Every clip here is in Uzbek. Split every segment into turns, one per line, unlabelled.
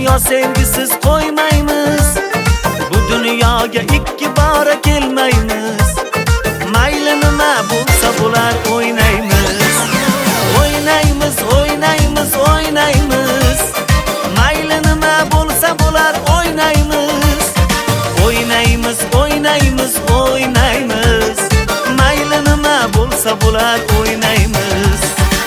dunyo sevgisiz qo'ymaymiz. Bu dunyoga ikki bora kelmaymiz. Mayli nima bo'lsa bo'lar o'ynaymiz. O'ynaymiz, o'ynaymiz, o'ynaymiz. Mayli nima bo'lsa bo'lar o'ynaymiz. O'ynaymiz, o'ynaymiz, o'ynaymiz. Mayli nima bo'lsa bo'lar o'ynaymiz.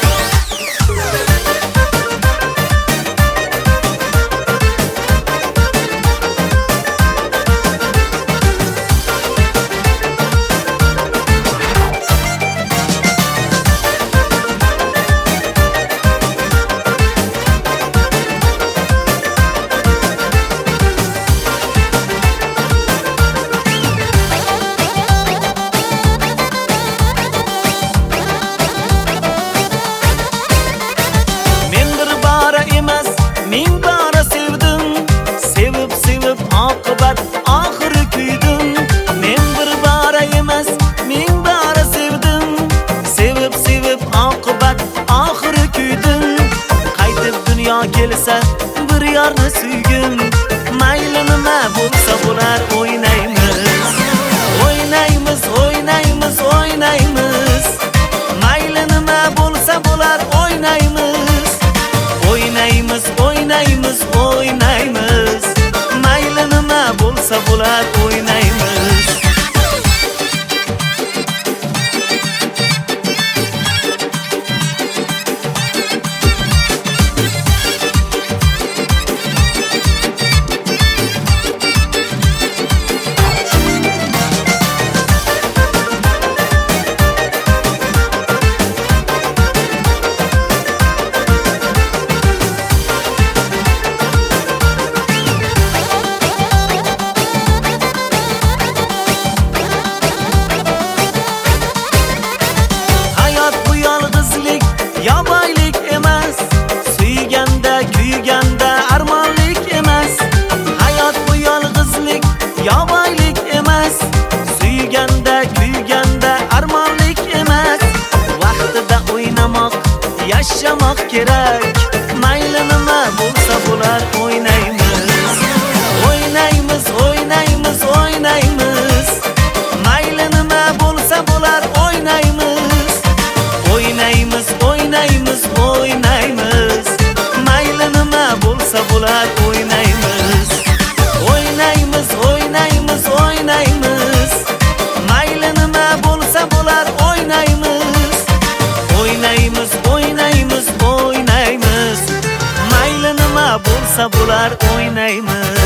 Ming bora sevdim, sevib oqibat oxiri kuydim. Men bir bora emas, ming bora sevdim, sevib oqibat oxiri kuydim. Qaytib dunyo kelsa bir yorni suygim. Mayli nima bo'lsa bo'lar o'ynaymiz. O'ynaymiz, o'ynaymiz, o'ynaymiz. Mayli nima bo'lsa bo'lar o'ynaymiz. O'ynaymiz, o'ynaymiz, o'ynaymiz. Mayli nima bo'lsa bo'lar o'ynaymiz. Ya boylik emas, suyganda, kuyganda armonlik emas. Hayot bu yolg'izlik, ya boylik emas, suyganda, kuyganda armonlik emas. Vaqtida o'ynamoq, yashamoq kerak. Mayli nima bo'lsa bo'lar o'ynaymiz. O'ynaymiz, o'ynaymiz, o'ynaymiz. Mayli nima bo'lsa bo'lar o'ynaymiz. O'ynaymiz, o'ynaymiz, o'ynaymiz. Mayli nima bo'lsa bo'lar o'ynaymiz. O'ynaymiz, o'ynaymiz, o'ynaymiz. Mayli nima bo'lsa bo'lar o'ynaymiz. O'ynaymiz, o'ynaymiz, o'ynaymiz. Mayli nima bo'lsa bo'lar o'ynaymiz.